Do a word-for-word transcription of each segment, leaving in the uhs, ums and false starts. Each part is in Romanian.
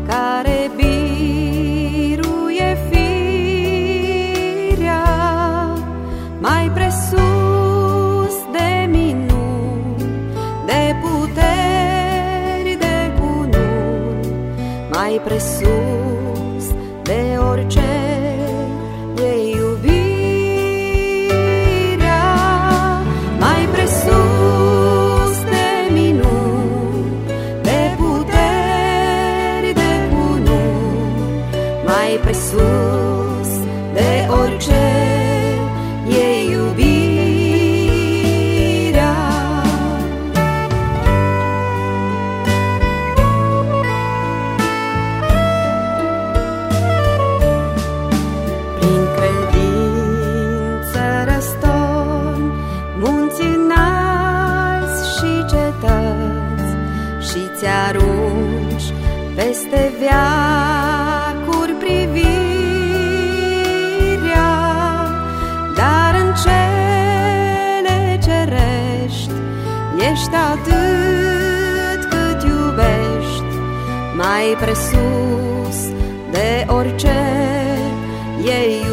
care biruie firea, mai presus de minuni, de puteri, de cununi, mai presus de orice e iubirea, mai presus de minuni, de puteri, de cununi, mai presus de orice e iubirea. Prin credință răstorni munți înalți și cetăți și-ți arunci peste veacuri privirea, dar în cele cerești ești atât cât iubești, mai presus de orice e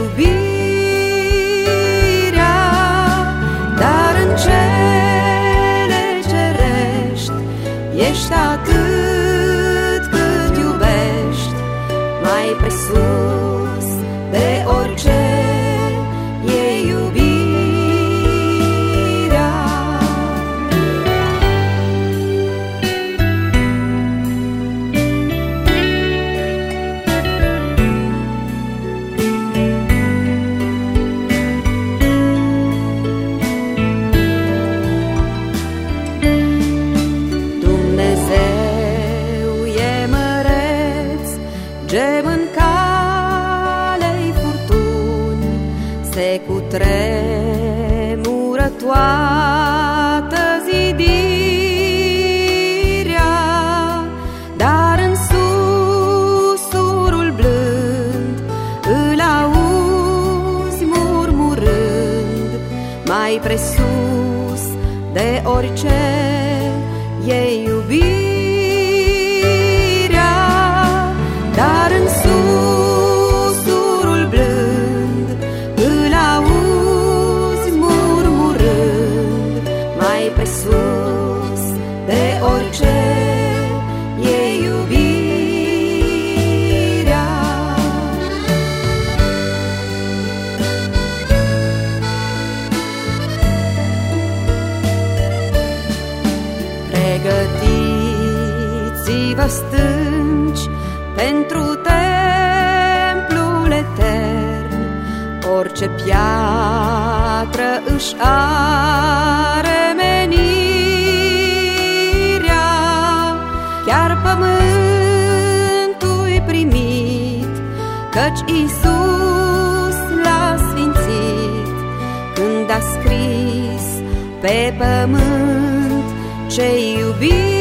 iubirea, dar în cele cerești ești atât cât iubești, mai presus de orice e iubirea. Dumnezeu e măreț, gem în calei furtuni, se cutremură toată zidirea, dar în susurul blând îl auzi murmurând, mai presus de orice e iubirea, dar în susurul blând îl auzi murmurând, mai presus de orice e iubirea. Pregătiți-vă stânci pentru templul etern, orice piatră își are menirea, chiar pământul-i primit, căci Iisus l-a sfințit, când a scris pe pământ ce iubire.